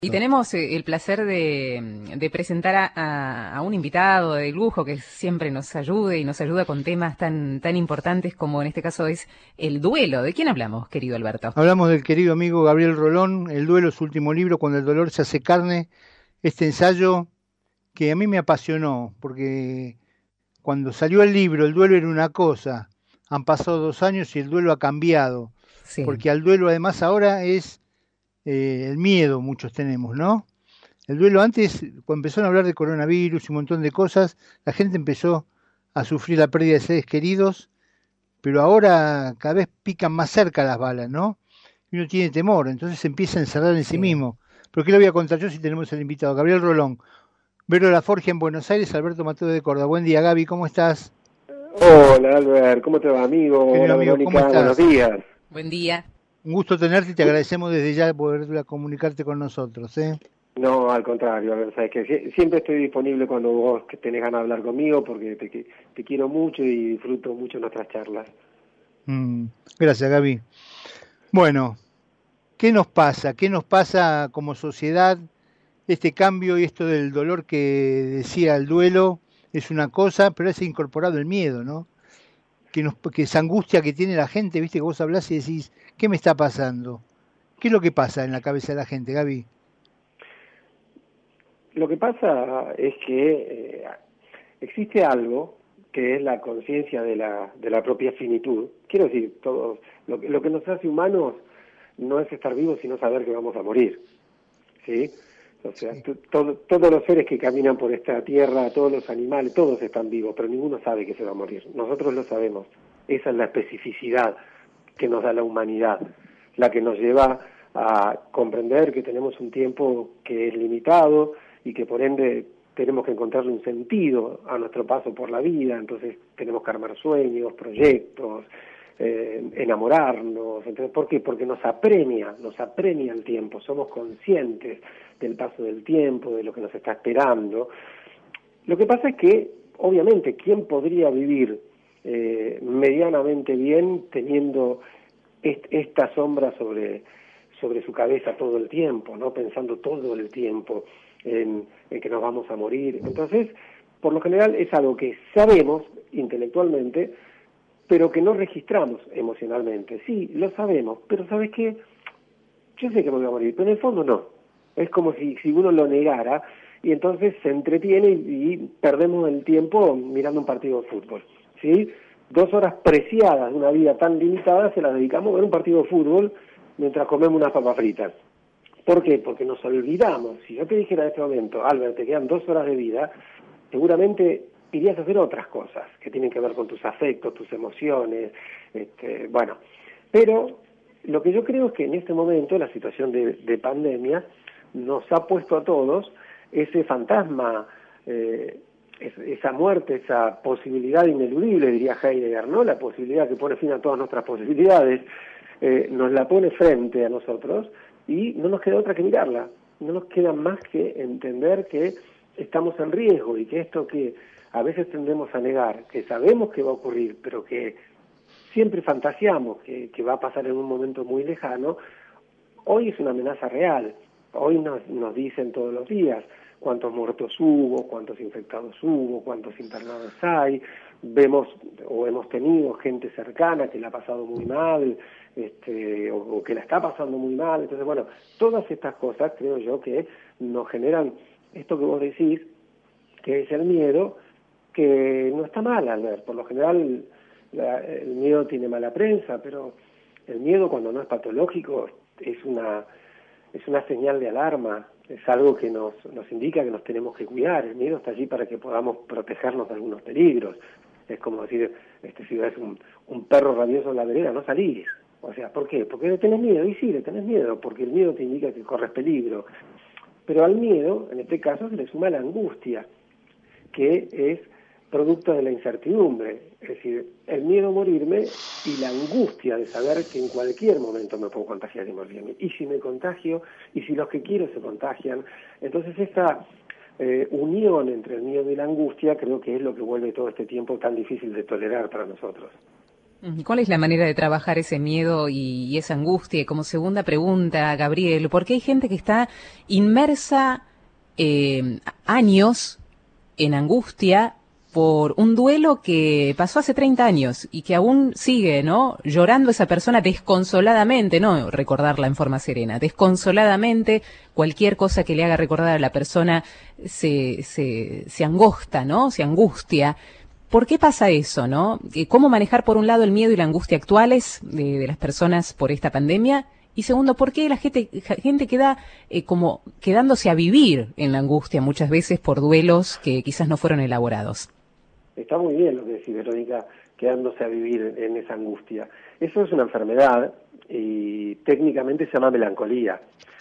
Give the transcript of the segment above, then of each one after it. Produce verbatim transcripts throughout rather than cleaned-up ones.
Y tenemos eh, el placer de, de presentar a, a, a un invitado de lujo que siempre nos ayude y nos ayuda con temas tan, tan importantes como en este caso es el duelo. ¿De quién hablamos, querido Alberto? Hablamos del querido amigo Gabriel Rolón, El duelo, su último libro, Cuando el dolor se hace carne. Este ensayo que a mí me apasionó, porque cuando salió el libro, el duelo era una cosa. Han pasado dos años y el duelo ha cambiado, Sí. porque al duelo además ahora es eh, el miedo, muchos tenemos, ¿no? El duelo antes, cuando empezaron a hablar de coronavirus y un montón de cosas, la gente empezó a sufrir la pérdida de seres queridos, pero ahora cada vez pican más cerca las balas, ¿no? Y uno tiene temor, entonces se empieza a encerrar en sí Sí. mismo. ¿Pero qué le voy a contar yo si tenemos el invitado? Gabriel Rolón, Vero La Forgia en Buenos Aires, Alberto Mateo de Córdoba. Buen día, Gaby, ¿cómo estás? Hola Albert, ¿cómo te va, amigo? Querido Hola amigo, ¿cómo Verónica, buenos estás? días. Buen día. Un gusto tenerte y te agradecemos desde ya poder comunicarte con nosotros, ¿eh? No, al contrario, Albert, sabes que sie- siempre estoy disponible cuando vos que tenés ganas de hablar conmigo porque te, qui- te quiero mucho y disfruto mucho nuestras charlas. Mm, gracias, Gaby. Bueno, ¿qué nos pasa? ¿Qué nos pasa como sociedad? Este cambio y esto del dolor que decía el duelo es una cosa, pero es incorporado el miedo, ¿no? Que, nos, que esa angustia que tiene la gente, viste, que vos hablás y decís, ¿qué me está pasando? ¿Qué es lo que pasa en la cabeza de la gente, Gaby? Lo que pasa es que eh, existe algo que es la conciencia de la, de la propia finitud. Quiero decir, todos, lo, que- lo que nos hace humanos no es estar vivos, sino saber que vamos a morir, ¿sí? O sea, Sí. t- todo- todos los seres que caminan por esta tierra, todos los animales, todos están vivos, pero ninguno sabe que se va a morir. Nosotros lo sabemos. Esa es la especificidad que nos da la humanidad, la que nos lleva a comprender que tenemos un tiempo que es limitado y que por ende tenemos que encontrarle un sentido a nuestro paso por la vida. Entonces tenemos que armar sueños, proyectos, eh, enamorarnos. Entonces, ¿por qué? Porque nos apremia, nos apremia el tiempo, somos conscientes del paso del tiempo, de lo que nos está esperando. Lo que pasa es que, obviamente, ¿quién podría vivir eh, medianamente bien teniendo est esta sombra sobre, sobre su cabeza todo el tiempo, ¿no? Pensando todo el tiempo en, en que nos vamos a morir? Entonces, por lo general es algo que sabemos intelectualmente, pero que no registramos emocionalmente. Sí, lo sabemos, pero ¿sabes qué? Yo sé que me voy a morir, pero en el fondo no. Es como si, si uno lo negara y entonces se entretiene y, y perdemos el tiempo mirando un partido de fútbol, ¿sí? Dos horas preciadas de una vida tan limitada se las dedicamos a ver un partido de fútbol mientras comemos unas papas fritas. ¿Por qué? Porque nos olvidamos. Si yo te dijera en este momento, Albert, te quedan dos horas de vida, seguramente irías a hacer otras cosas que tienen que ver con tus afectos, tus emociones, este, bueno. Pero lo que yo creo es que en este momento la situación de, de pandemia nos ha puesto a todos ese fantasma, eh, es, esa muerte, esa posibilidad ineludible, diría Heidegger, ¿no? La posibilidad que pone fin a todas nuestras posibilidades, eh, nos la pone frente a nosotros y no nos queda otra que mirarla. No nos queda más que entender que estamos en riesgo y que esto que a veces tendemos a negar, que sabemos que va a ocurrir, pero que siempre fantasiamos que, que va a pasar en un momento muy lejano, hoy es una amenaza real. Hoy nos, nos dicen todos los días cuántos muertos hubo, cuántos infectados hubo, cuántos internados hay. Vemos o hemos tenido gente cercana que la ha pasado muy mal, este, o, o que la está pasando muy mal. Entonces, bueno, todas estas cosas creo yo que nos generan esto que vos decís, que es el miedo, que no está mal, Albert. Por lo general la, el miedo tiene mala prensa, pero el miedo, cuando no es patológico, es una es una señal de alarma, es algo que nos nos indica que nos tenemos que cuidar. El miedo está allí para que podamos protegernos de algunos peligros. Es como decir, este, si ves un, un perro rabioso en la vereda, no salís. O sea, ¿por qué? Porque le tenés miedo, y sí, le tenés miedo, porque el miedo te indica que corres peligro. Pero al miedo, en este caso, se le suma la angustia, que es producto de la incertidumbre, es decir, el miedo a morirme y la angustia de saber que en cualquier momento me puedo contagiar y morirme. Y si me contagio, y si los que quiero se contagian, entonces esta eh, unión entre el miedo y la angustia creo que es lo que vuelve todo este tiempo tan difícil de tolerar para nosotros. ¿Cuál es la manera de trabajar ese miedo y, y esa angustia? Y como segunda pregunta, Gabriel, porque hay gente que está inmersa eh, años en angustia por un duelo que pasó hace treinta años y que aún sigue, ¿no? Llorando esa persona desconsoladamente, no recordarla en forma serena, desconsoladamente, cualquier cosa que le haga recordar a la persona se, se, se angosta, ¿no? Se angustia. ¿Por qué pasa eso, no? ¿Cómo manejar, por un lado, el miedo y la angustia actuales de, de las personas por esta pandemia? Y segundo, ¿por qué la gente, gente queda eh, como quedándose a vivir en la angustia muchas veces por duelos que quizás no fueron elaborados? Está muy bien lo que decís, Verónica, quedándose a vivir en esa angustia. Eso es una enfermedad y técnicamente se llama melancolía.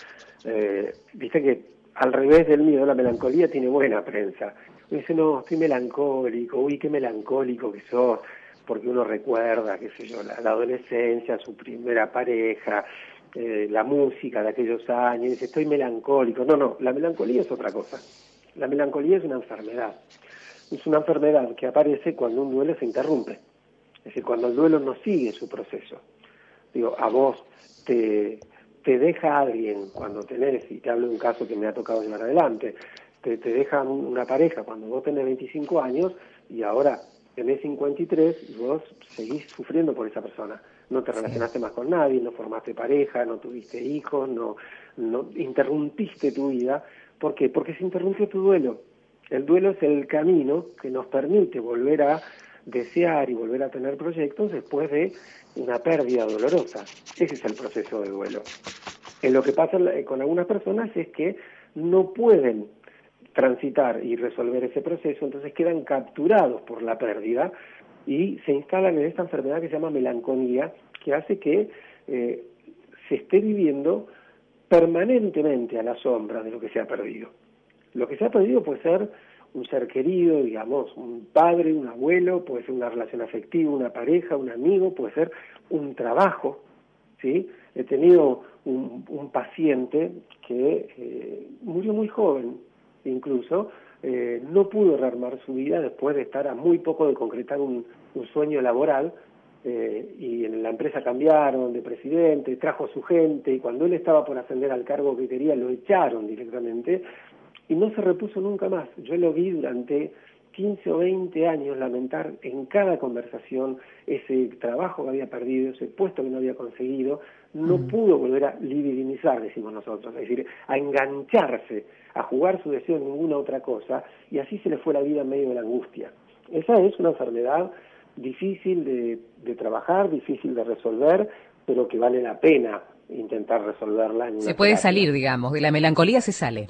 Eh, Viste que al revés del miedo, la melancolía tiene buena prensa. Uno dice, no, estoy melancólico, uy, qué melancólico que sos, porque uno recuerda, qué sé yo, la, la adolescencia, su primera pareja, eh, la música de aquellos años, y dice, estoy melancólico. No, no, la melancolía es otra cosa. La melancolía es una enfermedad. Es una enfermedad que aparece cuando un duelo se interrumpe. Es decir, cuando el duelo no sigue su proceso. Digo, a vos te, te deja alguien cuando tenés, y te hablo de un caso que me ha tocado llevar adelante, te, te deja una pareja cuando vos tenés veinticinco años y ahora tenés cincuenta y tres y vos seguís sufriendo por esa persona. No te relacionaste más con nadie, no formaste pareja, no tuviste hijos, no, no interrumpiste tu vida. ¿Por qué? Porque se interrumpió tu duelo. El duelo es el camino que nos permite volver a desear y volver a tener proyectos después de una pérdida dolorosa. Ese es el proceso de duelo. En lo que pasa con algunas personas es que no pueden transitar y resolver ese proceso, entonces quedan capturados por la pérdida y se instalan en esta enfermedad que se llama melancolía, que hace que eh, se esté viviendo permanentemente a la sombra de lo que se ha perdido. Lo que se ha perdido puede ser un ser querido, digamos, un padre, un abuelo, puede ser una relación afectiva, una pareja, un amigo, puede ser un trabajo, ¿sí? He tenido un, un paciente que eh, murió muy joven, incluso, eh, no pudo rearmar su vida después de estar a muy poco de concretar un, un sueño laboral, eh, y en la empresa cambiaron de presidente, trajo a su gente, y cuando él estaba por ascender al cargo que quería, lo echaron directamente, y no se repuso nunca más. Yo lo vi durante quince o veinte años lamentar en cada conversación ese trabajo que había perdido, ese puesto que no había conseguido, no mm. pudo volver a libidinizar, decimos nosotros, es decir, a engancharse, a jugar su deseo en ninguna otra cosa, y así se le fue la vida en medio de la angustia. Esa es una enfermedad difícil de, de trabajar, difícil de resolver, pero que vale la pena intentar resolverla. En una se puede terapia. Salir, digamos, de la melancolía se sale.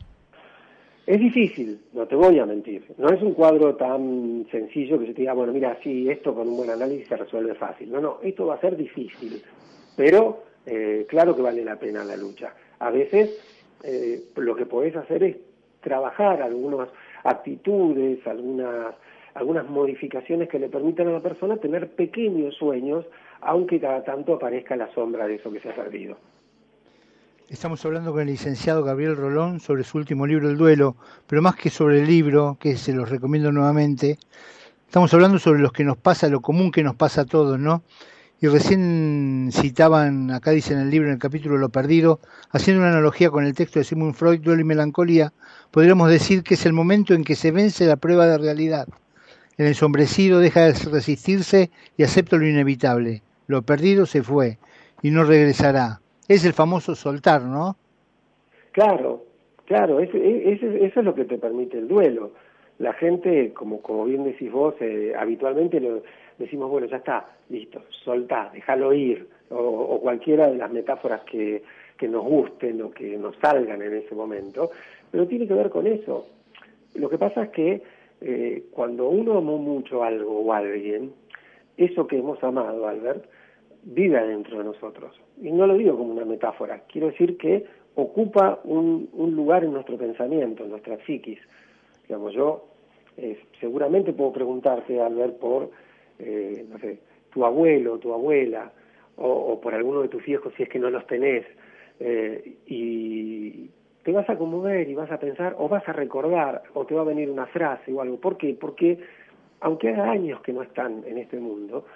Es difícil, no te voy a mentir. No es un cuadro tan sencillo que se te diga, bueno, mira, sí, esto con un buen análisis se resuelve fácil. No, no, esto va a ser difícil, pero eh, claro que vale la pena la lucha. A veces eh, lo que podés hacer es trabajar algunas actitudes, algunas, algunas modificaciones que le permitan a la persona tener pequeños sueños, aunque cada tanto aparezca la sombra de eso que se ha perdido. Estamos hablando con el licenciado Gabriel Rolón sobre su último libro, El Duelo, pero más que sobre el libro, que se los recomiendo nuevamente, estamos hablando sobre lo que nos pasa, lo común que nos pasa a todos, ¿no? Y recién citaban, acá dice en el libro, en el capítulo Lo Perdido, haciendo una analogía con el texto de Sigmund Freud, Duelo y Melancolía, podríamos decir que es el momento en que se vence la prueba de realidad. El ensombrecido deja de resistirse y acepta lo inevitable. Lo perdido se fue y no regresará. Es el famoso soltar, ¿no? Claro, claro, eso, eso, eso es lo que te permite el duelo. La gente, como, como bien decís vos, eh, habitualmente lo decimos, bueno, ya está, listo, soltá, déjalo ir, o, o cualquiera de las metáforas que, que nos gusten o que nos salgan en ese momento, pero tiene que ver con eso. Lo que pasa es que eh, cuando uno amó mucho algo o alguien, eso que hemos amado, Albert, vive dentro de nosotros. Y no lo digo como una metáfora, quiero decir que ocupa un, un lugar en nuestro pensamiento, en nuestra psiquis. Digamos, yo eh, seguramente puedo preguntarte, Albert, por, eh, no sé, tu abuelo, tu abuela, o, o por alguno de tus viejos si es que no los tenés, eh, y te vas a conmover y vas a pensar, o vas a recordar, o te va a venir una frase o algo. ¿Por qué? Porque aunque haga años que no están en este mundo,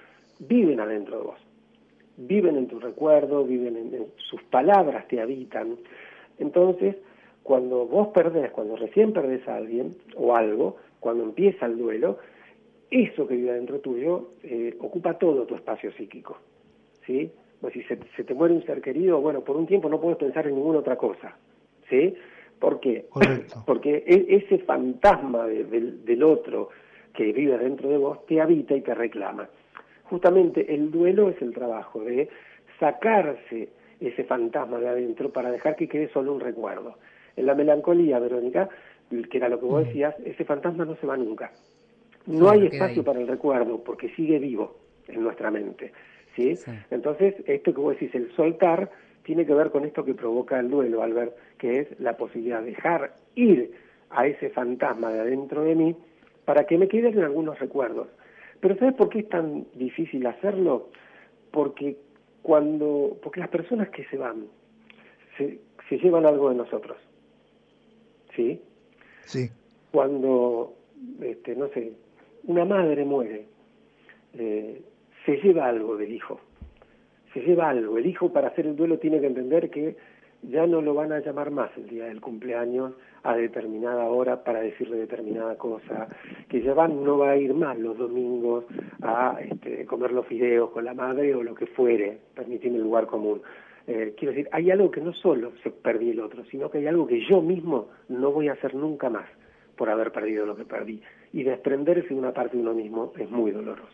viven adentro de vos, viven en tu recuerdo, viven en, en sus palabras te habitan. Entonces, cuando vos perdés, cuando recién perdés a alguien o algo, cuando empieza el duelo, eso que vive adentro tuyo eh, ocupa todo tu espacio psíquico, ¿sí? Pues si se, se te muere un ser querido, bueno, por un tiempo no puedes pensar en ninguna otra cosa, ¿sí? ¿Por qué? Correcto. Porque e, ese fantasma de, de, del otro que vive dentro de vos te habita y te reclama. Justamente el duelo es el trabajo de sacarse ese fantasma de adentro para dejar que quede solo un recuerdo. En la melancolía, Verónica, que era lo que vos decías, ese fantasma no se va nunca. No Claro, hay queda espacio ahí. para el recuerdo porque sigue vivo en nuestra mente, ¿sí? Sí. Entonces, esto que vos decís, el soltar, tiene que ver con esto que provoca el duelo, Albert, que es la posibilidad de dejar ir a ese fantasma de adentro de mí para que me queden algunos recuerdos. Pero ¿sabes por qué es tan difícil hacerlo? Porque cuando, porque las personas que se van se, se llevan algo de nosotros, ¿sí? Sí. Cuando, este, no sé, una madre muere, eh, se lleva algo del hijo, se lleva algo. El hijo, para hacer el duelo, tiene que entender que ya no lo van a llamar más el día del cumpleaños a determinada hora para decirle determinada cosa, que ya van, no va a ir más los domingos a este, comer los fideos con la madre o lo que fuere, permitiendo el lugar común. Eh, quiero decir, hay algo que no solo se perdió el otro, sino que hay algo que yo mismo no voy a hacer nunca más por haber perdido lo que perdí. Y desprenderse de una parte de uno mismo es muy doloroso.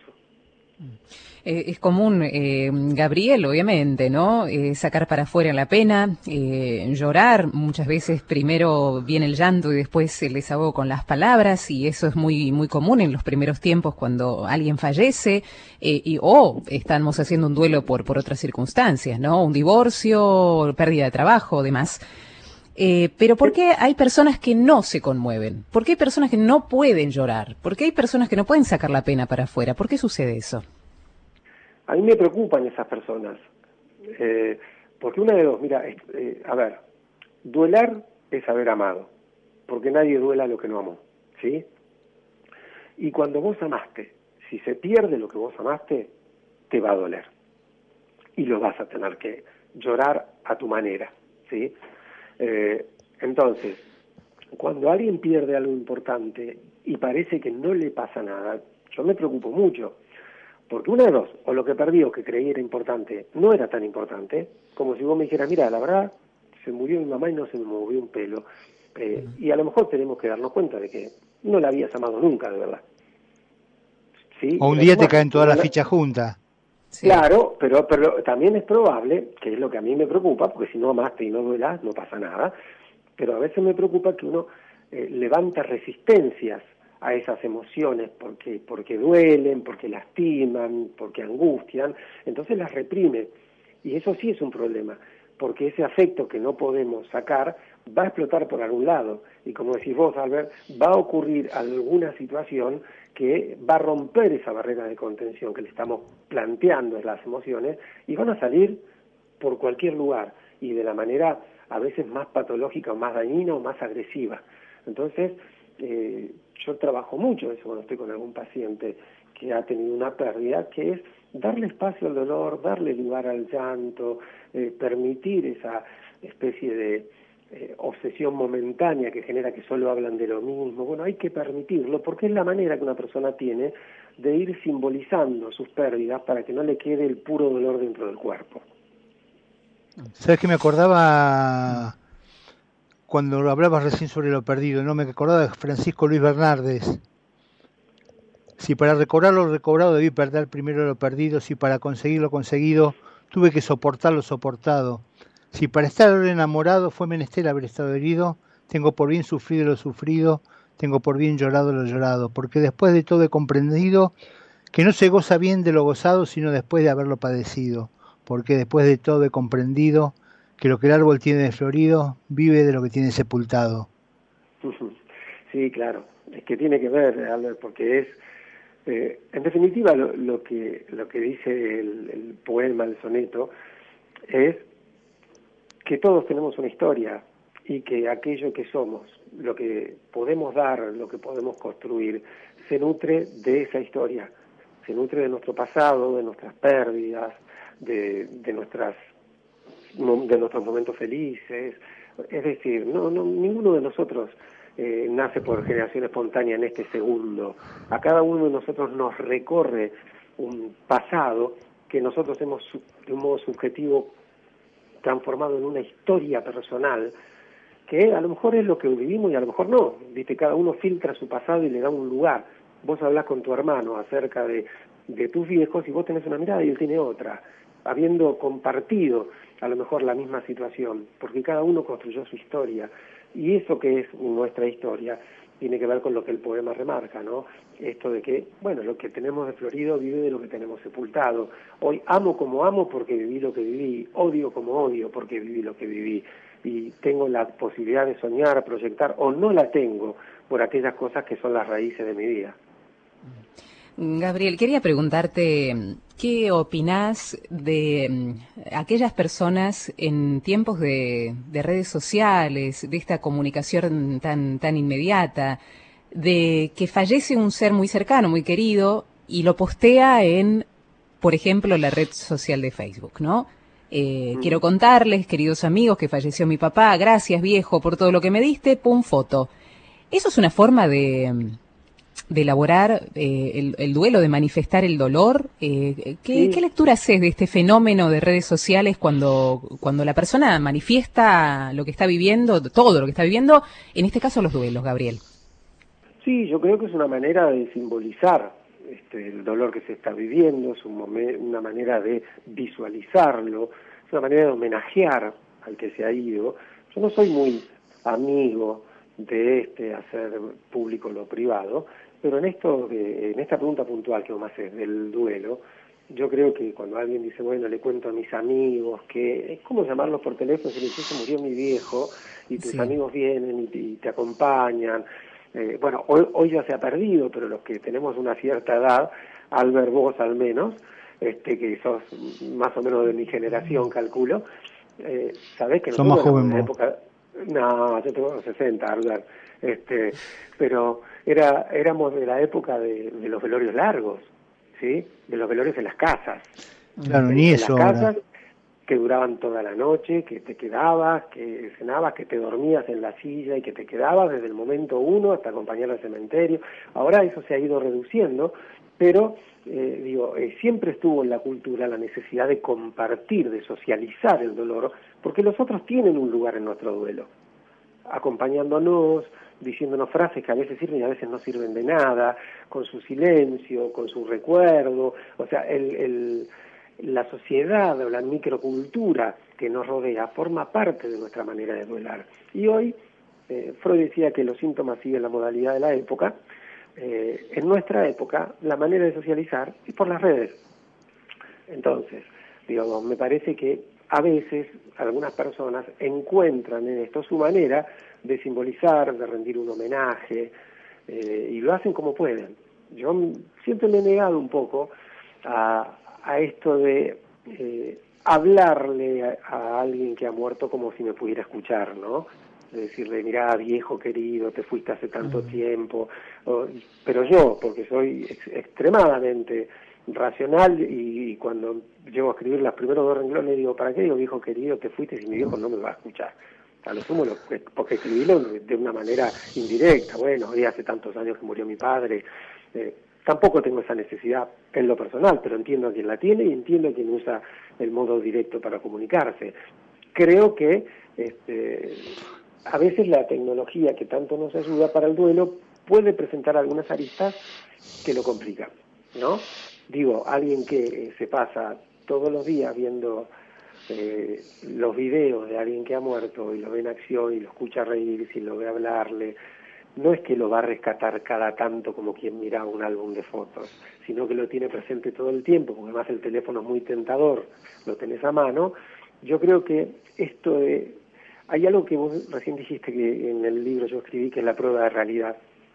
Eh, es común, eh, Gabriel, obviamente, ¿no? Eh, sacar para afuera la pena, eh, llorar. Muchas veces primero viene el llanto y después el desahogo con las palabras, y eso es muy muy común en los primeros tiempos cuando alguien fallece eh, y o estamos haciendo un duelo por por otras circunstancias, ¿no? Un divorcio, pérdida de trabajo, demás. Eh, pero ¿por qué hay personas que no se conmueven? ¿Por qué hay personas que no pueden llorar? ¿Por qué hay personas que no pueden sacar la pena para afuera? ¿Por qué sucede eso? A mí me preocupan esas personas, eh, porque una de dos, mira, eh, a ver, duelar es haber amado, porque nadie duela lo que no amó, ¿sí? Y cuando vos amaste, si se pierde lo que vos amaste, te va a doler, y lo vas a tener que llorar a tu manera, ¿sí? Eh, entonces, cuando alguien pierde algo importante y parece que no le pasa nada, yo me preocupo mucho. Porque una de dos, o lo que perdió, que creí era importante, no era tan importante, como si vos me dijeras, mira, la verdad, se murió mi mamá y no se me movió un pelo. Eh, y a lo mejor tenemos que darnos cuenta de que no la habías amado nunca, de verdad. ¿Sí? O un Era día tu te madre, caen todas no las la... fichas juntas. Sí. Claro, pero, pero también es probable, que es lo que a mí me preocupa, porque si no amaste y no duelas, no pasa nada, pero a veces me preocupa que uno eh, levanta resistencias a esas emociones porque porque duelen, porque lastiman, porque angustian, entonces las reprime. Y eso sí es un problema, porque ese afecto que no podemos sacar va a explotar por algún lado. Y como decís vos, Albert, va a ocurrir alguna situación que va a romper esa barrera de contención que le estamos planteando en las emociones y van a salir por cualquier lugar y de la manera a veces más patológica o más dañina o más agresiva. Entonces, eh, yo trabajo mucho eso cuando estoy con algún paciente que ha tenido una pérdida, que es darle espacio al dolor, darle lugar al llanto, eh, permitir esa especie de eh, obsesión momentánea que genera que solo hablan de lo mismo. Bueno, hay que permitirlo porque es la manera que una persona tiene de ir simbolizando sus pérdidas para que no le quede el puro dolor dentro del cuerpo. ¿Sabes que me acordaba cuando hablabas recién sobre lo perdido? No me acordaba de Francisco Luis Bernardes. Si para recobrar lo recobrado debí perder primero lo perdido, si para conseguir lo conseguido tuve que soportar lo soportado, si para estar enamorado fue menester haber estado herido, tengo por bien sufrido lo sufrido, tengo por bien llorado lo llorado, porque después de todo he comprendido que no se goza bien de lo gozado, sino después de haberlo padecido, porque después de todo he comprendido que lo que el árbol tiene de florido vive de lo que tiene sepultado. Sí, claro, es que tiene que ver, Albert, porque es, eh, en definitiva, lo, lo que lo que dice el, el poema, el soneto, es que todos tenemos una historia y que aquello que somos, lo que podemos dar, lo que podemos construir, se nutre de esa historia. se nutre de nuestro pasado, de nuestras pérdidas, de, de nuestras de nuestros momentos felices. Es decir, no, no ninguno de nosotros eh, nace por generación espontánea en este segundo. A cada uno de nosotros nos recorre un pasado que nosotros hemos de un modo subjetivo transformado en una historia personal que a lo mejor es lo que vivimos y a lo mejor no. Viste, cada uno filtra su pasado y le da un lugar. Vos hablás con tu hermano acerca de, de tus viejos y vos tenés una mirada y él tiene otra, habiendo compartido a lo mejor la misma situación, porque cada uno construyó su historia. Y eso que es nuestra historia tiene que ver con lo que el poema remarca, ¿no? Esto de que, bueno, lo que tenemos de florido vive de lo que tenemos sepultado. Hoy amo como amo porque viví lo que viví, odio como odio porque viví lo que viví. Y tengo la posibilidad de soñar, proyectar, o no la tengo por aquellas cosas que son las raíces de mi vida. Gabriel, quería preguntarte, ¿qué opinás de aquellas personas en tiempos de, de redes sociales, de esta comunicación tan, tan inmediata, de que fallece un ser muy cercano, muy querido, y lo postea en, por ejemplo, la red social de Facebook, ¿no? Eh, mm. Quiero contarles, queridos amigos, que falleció mi papá, gracias viejo por todo lo que me diste, pum, foto. ¿Eso es una forma de... de elaborar eh, el, el duelo, de manifestar el dolor? Eh, ¿qué, sí. ¿Qué lectura haces de este fenómeno de redes sociales cuando, cuando la persona manifiesta lo que está viviendo, todo lo que está viviendo, en este caso los duelos, Gabriel? Sí, yo creo que es una manera de simbolizar este, el dolor que se está viviendo, es un momen- una manera de visualizarlo, es una manera de homenajear al que se ha ido. Yo no soy muy amigo de este hacer público lo privado, pero en esto, en esta pregunta puntual que vos me haces del duelo, yo creo que cuando alguien dice, bueno, le cuento a mis amigos que es como llamarlos por teléfono, si le dice, se murió mi viejo, y tus sí. amigos vienen y te, y te acompañan. Eh, bueno, hoy, hoy ya se ha perdido, pero los que tenemos una cierta edad, Albert, vos al menos, este, que sos más o menos de mi generación, calculo, eh, sabés que nosotros somos en la época... No, yo tengo sesenta, Albert. Este, pero era éramos de la época de, de los velorios largos, ¿sí? De los velorios en las casas. Claro, en, ni en eso. las casas que duraban toda la noche, que te quedabas, que cenabas, que te dormías en la silla y que te quedabas desde el momento uno hasta acompañar al cementerio. Ahora eso se ha ido reduciendo, pero eh, digo, eh, siempre estuvo en la cultura la necesidad de compartir, de socializar el dolor, porque los otros tienen un lugar en nuestro duelo, acompañándonos, diciéndonos frases que a veces sirven y a veces no sirven de nada, con su silencio, con su recuerdo. O sea, el, el, la sociedad o la microcultura que nos rodea forma parte de nuestra manera de duelar. Y hoy, eh, Freud decía que los síntomas siguen la modalidad de la época. Eh, en nuestra época, la manera de socializar es por las redes. Entonces, digamos, me parece que a veces algunas personas encuentran en esto su manera de simbolizar, de rendir un homenaje, eh, y lo hacen como pueden. Yo siempre me he negado un poco a, a esto de eh, hablarle a, a alguien que ha muerto como si me pudiera escuchar, ¿no? De decirle, mirá, viejo querido, te fuiste hace tanto uh-huh. tiempo, o, pero yo, porque soy ex- extremadamente racional y, y cuando llego a escribir los primeros dos renglones digo, ¿para qué digo viejo querido, te fuiste si mi viejo no me va a escuchar? A lo sumo, lo, porque escribílo de una manera indirecta, bueno, hoy hace tantos años que murió mi padre, eh, tampoco tengo esa necesidad en lo personal, pero entiendo a quien la tiene y entiendo a quien usa el modo directo para comunicarse. Creo que este, a veces la tecnología que tanto nos ayuda para el duelo puede presentar algunas aristas que lo complican, ¿no? Digo, alguien que se pasa todos los días viendo eh, los videos de alguien que ha muerto y lo ve en acción y lo escucha reírse y lo ve hablarle, no es que lo va a rescatar cada tanto como quien mira un álbum de fotos, sino que lo tiene presente todo el tiempo, porque además el teléfono es muy tentador, lo tenés a mano. Yo creo que esto de... Hay algo que vos recién dijiste que en el libro yo escribí, que es la prueba de realidad.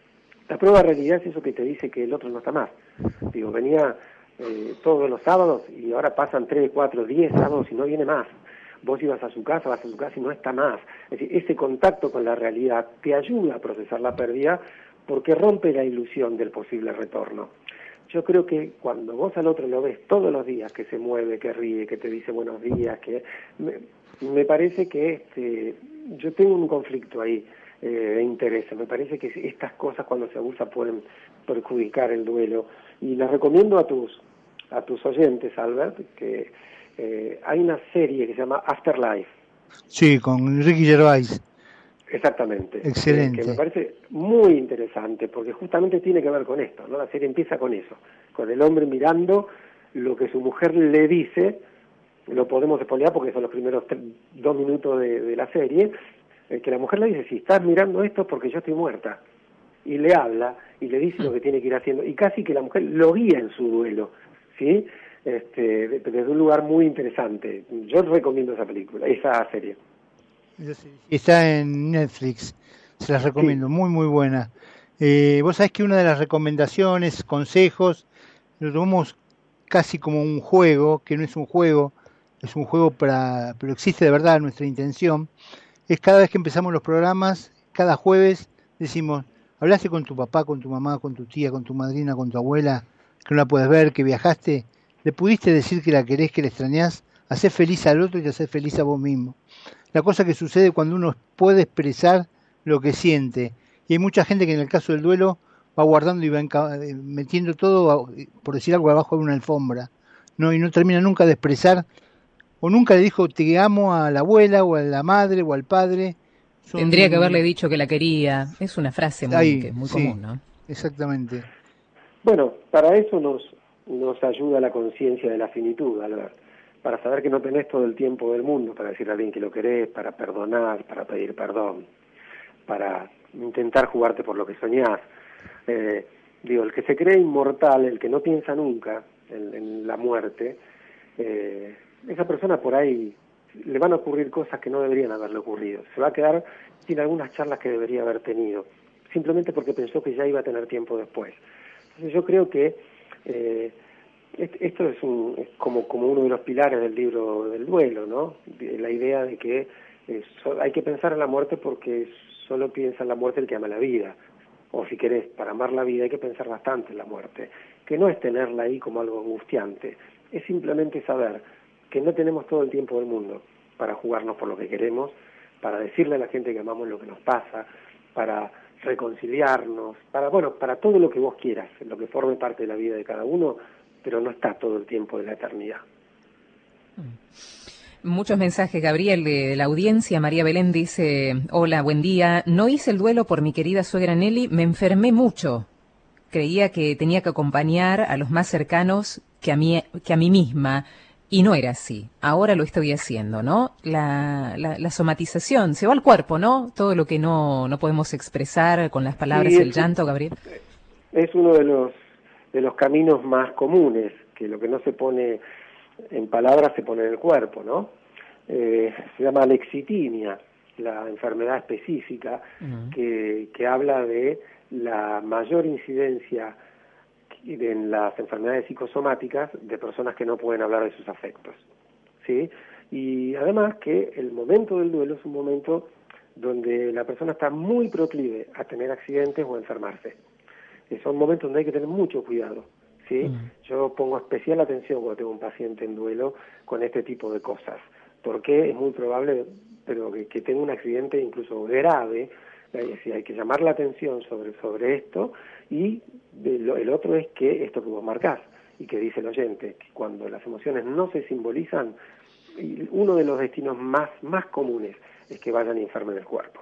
La prueba de realidad es eso que te dice que el otro no está más. Digo, venía eh, todos los sábados y ahora pasan tres, cuatro, diez sábados y no viene más. Vos ibas a su casa, vas a su casa y no está más. Es decir, ese contacto con la realidad te ayuda a procesar la pérdida porque rompe la ilusión del posible retorno. yo creo que cuando vos al otro lo ves todos los días, que se mueve, que ríe, que te dice buenos días, que me, me parece que este, yo tengo un conflicto ahí eh, de intereses. Me parece que estas cosas cuando se abusa pueden perjudicar el duelo. Y les recomiendo a tus a tus oyentes, Albert, que eh, hay una serie que se llama Afterlife. Sí, con Ricky Gervais. Exactamente. Excelente. Eh, que me parece muy interesante, porque justamente tiene que ver con esto, ¿no? La serie empieza con eso, con el hombre mirando lo que su mujer le dice. Lo podemos spoilear porque son los primeros tres, dos minutos de, de la serie, eh, que la mujer le dice, si estás mirando esto es porque yo estoy muerta. Y le habla, y le dice lo que tiene que ir haciendo, y casi que la mujer lo guía en su duelo, ¿sí? Este, desde un lugar muy interesante. Yo recomiendo esa película, esa serie. Está en Netflix, se las recomiendo, sí. Muy muy buena. Eh, vos sabés que una de las recomendaciones, consejos, lo tomamos casi como un juego, que no es un juego, es un juego para, pero existe de verdad nuestra intención, es cada vez que empezamos los programas, cada jueves decimos, hablaste con tu papá, con tu mamá, con tu tía, con tu madrina, con tu abuela, que no la puedes ver, que viajaste, le pudiste decir que la querés, que la extrañás, hacer feliz al otro y hacer feliz a vos mismo. La cosa que sucede cuando uno puede expresar lo que siente. Y hay mucha gente que en el caso del duelo va guardando y va metiendo todo, por decir algo, abajo de una alfombra, ¿no? Y no termina nunca de expresar, o nunca le dijo te amo a la abuela, o a la madre, o al padre. Son... Tendría que haberle dicho que la quería. Es una frase muy, Ahí, que, muy sí, común, ¿no? Exactamente. Bueno, para eso nos, nos ayuda la conciencia de la finitud, Albert. Para saber que no tenés todo el tiempo del mundo para decirle a alguien que lo querés, para perdonar, para pedir perdón, para intentar jugarte por lo que soñás. Eh, digo, el que se cree inmortal, el que no piensa nunca en, en la muerte, eh, esa persona por ahí le van a ocurrir cosas que no deberían haberle ocurrido. Se va a quedar sin algunas charlas que debería haber tenido, simplemente porque pensó que ya iba a tener tiempo después. Entonces yo creo que... Eh, Esto es, un, es como, como uno de los pilares del libro del duelo, ¿no? La idea de que eh, so, hay que pensar en la muerte porque solo piensa en la muerte el que ama la vida. O si querés, para amar la vida hay que pensar bastante en la muerte. Que no es tenerla ahí como algo angustiante, es simplemente saber que no tenemos todo el tiempo del mundo para jugarnos por lo que queremos, para decirle a la gente que amamos lo que nos pasa, para reconciliarnos, para, bueno, para todo lo que vos quieras, lo que forme parte de la vida de cada uno, pero no está todo el tiempo de la eternidad. Muchos mensajes, Gabriel, de, de la audiencia. María Belén dice, hola, buen día. No hice el duelo por mi querida suegra Nelly, me enfermé mucho. Creía que tenía que acompañar a los más cercanos que a mí, que a mí misma, y no era así. Ahora lo estoy haciendo, ¿no? La, la, la somatización, se va al cuerpo, ¿no? Todo lo que no, no podemos expresar con las palabras, sí, el llanto, Gabriel. Es uno de los de los caminos más comunes, que lo que no se pone en palabras se pone en el cuerpo, ¿no? Eh, se llama alexitimia, la enfermedad específica uh-huh. que, que habla de la mayor incidencia en las enfermedades psicosomáticas de personas que no pueden hablar de sus afectos, ¿sí? Y además que el momento del duelo es un momento donde la persona está muy proclive a tener accidentes o a enfermarse. Son momentos donde hay que tener mucho cuidado, ¿sí? Mm. Yo pongo especial atención cuando tengo un paciente en duelo con este tipo de cosas, porque es muy probable pero que, que tenga un accidente incluso grave, es decir, hay que llamar la atención sobre, sobre esto, y lo, el otro es que esto que vos marcás, y que dice el oyente, que cuando las emociones no se simbolizan, uno de los destinos más, más comunes es que vayan y enfermen el cuerpo.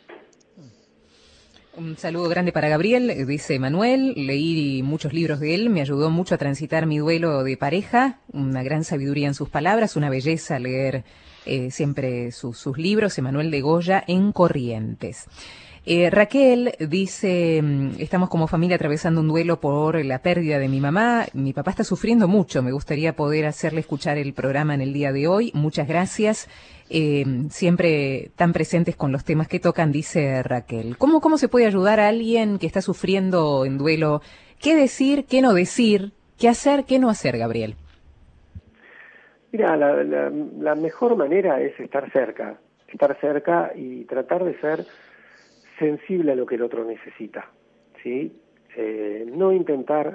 Un saludo grande para Gabriel, dice Manuel, leí muchos libros de él, me ayudó mucho a transitar mi duelo de pareja, una gran sabiduría en sus palabras, una belleza leer eh, siempre sus, sus libros, Emanuel de Goya en Corrientes. Eh, Raquel dice, estamos como familia atravesando un duelo por la pérdida de mi mamá, mi papá está sufriendo mucho, me gustaría poder hacerle escuchar el programa en el día de hoy, muchas gracias, eh, siempre tan presentes con los temas que tocan, dice Raquel. ¿Cómo, cómo se puede ayudar a alguien que está sufriendo en duelo? ¿Qué decir, qué no decir, qué hacer, qué no hacer, Gabriel? Mira, la, la, la mejor manera es estar cerca, estar cerca y tratar de ser sensible a lo que el otro necesita, ¿sí? Eh, no intentar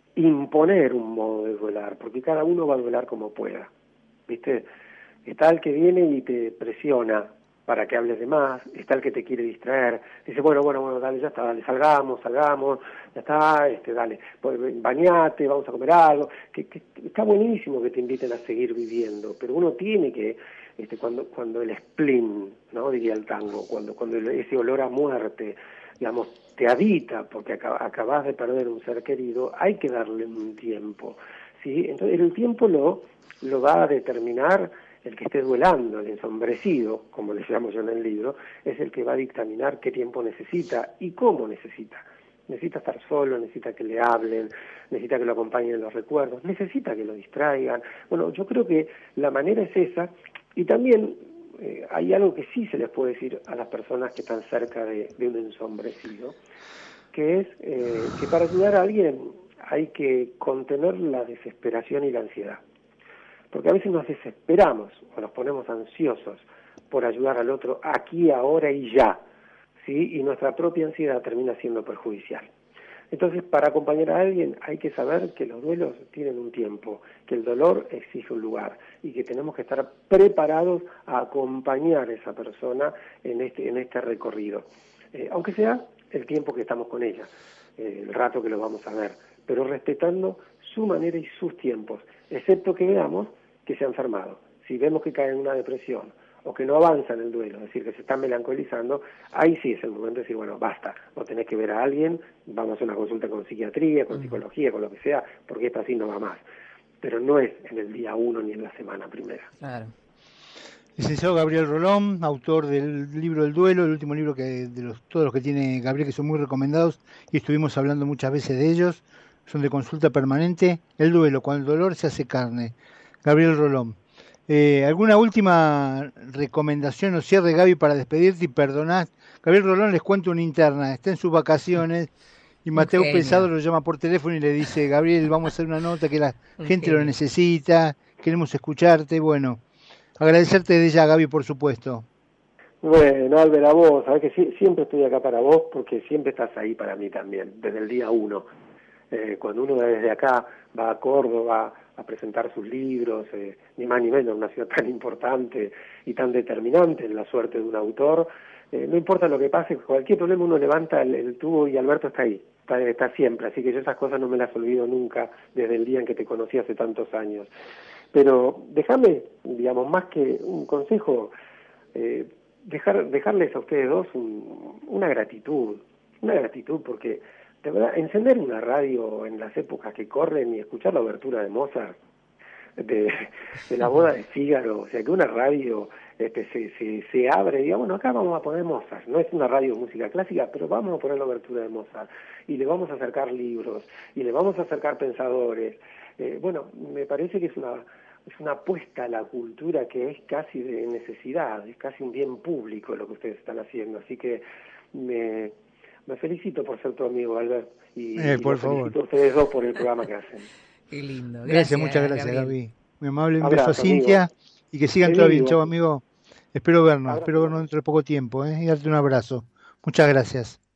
imponer un modo de duelar, porque cada uno va a duelar como pueda, ¿viste? Está el que viene y te presiona para que hables de más, está el que te quiere distraer, dice, bueno, bueno, bueno, dale, ya está, dale, salgamos, salgamos, ya está, este, dale, pues, bañate, vamos a comer algo, que, que está buenísimo que te inviten a seguir viviendo, pero uno tiene que, este, cuando cuando el spleen, ¿no?, diría el tango, cuando cuando ese olor a muerte, digamos, te habita porque acab- acabas de perder un ser querido, hay que darle un tiempo, ¿sí? Entonces el tiempo lo, lo va a determinar el que esté duelando, el ensombrecido, como le llamo yo en el libro, es el que va a dictaminar qué tiempo necesita y cómo necesita. Necesita estar solo, necesita que le hablen, necesita que lo acompañen en los recuerdos, necesita que lo distraigan. Bueno, yo creo que la manera es esa, y también eh, hay algo que sí se les puede decir a las personas que están cerca de, de un ensombrecido, que es eh, que para ayudar a alguien hay que contener la desesperación y la ansiedad. Porque a veces nos desesperamos o nos ponemos ansiosos por ayudar al otro aquí, ahora y ya, ¿sí? Y nuestra propia ansiedad termina siendo perjudicial. Entonces, para acompañar a alguien hay que saber que los duelos tienen un tiempo, que el dolor exige un lugar y que tenemos que estar preparados a acompañar a esa persona en este, en este recorrido, eh, aunque sea el tiempo que estamos con ella, eh, el rato que lo vamos a ver, pero respetando su manera y sus tiempos, excepto que veamos que se ha enfermado. Si vemos que cae en una depresión o que no avanza en el duelo, es decir, que se está melancolizando, ahí sí es el momento de decir, bueno, basta, o tenés que ver a alguien, vamos a una consulta con psiquiatría, con psicología, con lo que sea, porque esto así no va más. Pero no es en el día uno ni en la semana primera. Claro. Licenciado Gabriel Rolón, autor del libro El Duelo, el último libro que de los todos los que tiene Gabriel, que son muy recomendados y estuvimos hablando muchas veces de ellos, son de consulta permanente. El Duelo, cuando el dolor se hace carne. Gabriel Rolón. Eh, ¿Alguna última recomendación o cierre, Gaby, para despedirte y perdonar? Gabriel Rolón, les cuento una interna, está en sus vacaciones y Mateo Pesado lo llama por teléfono y le dice, Gabriel, vamos a hacer una nota que la un gente genio. Lo necesita, queremos escucharte. Bueno, agradecerte desde ya, Gaby, por supuesto. Bueno, Albert, a vos, sabés que sí, siempre estoy acá para vos porque siempre estás ahí para mí también, desde el día uno. Eh, cuando uno desde acá va a Córdoba a presentar sus libros, eh, ni más ni menos, una ciudad tan importante y tan determinante en la suerte de un autor, eh, no importa lo que pase, cualquier problema uno levanta el, el tubo y Alberto está ahí, está, está siempre, así que yo esas cosas no me las olvido nunca desde el día en que te conocí hace tantos años. Pero déjame, digamos, más que un consejo, eh, dejar, dejarles a ustedes dos un, una gratitud, una gratitud porque de verdad, encender una radio en las épocas que corren y escuchar la obertura de Mozart, de, de la boda de Fígaro, o sea, que una radio este, se, se, se abre y diga, bueno, acá vamos a poner Mozart, no es una radio de música clásica, pero vamos a poner la obertura de Mozart, y le vamos a acercar libros, y le vamos a acercar pensadores. Eh, bueno, me parece que es una, es una apuesta a la cultura que es casi de necesidad, es casi un bien público lo que ustedes están haciendo, así que me... Me felicito por ser tu amigo, Albert, y, eh, por y favor. felicito a ustedes dos por el programa que hacen. Qué lindo. Gracias, gracias muchas gracias, Gabriel. Gaby. Muy amable, un Abrazo, beso a Cintia amigo. Y que sigan todos bien. Chau, amigo. Espero vernos, Abrazo. espero vernos dentro de poco tiempo, ¿eh? Y darte un abrazo. Muchas gracias.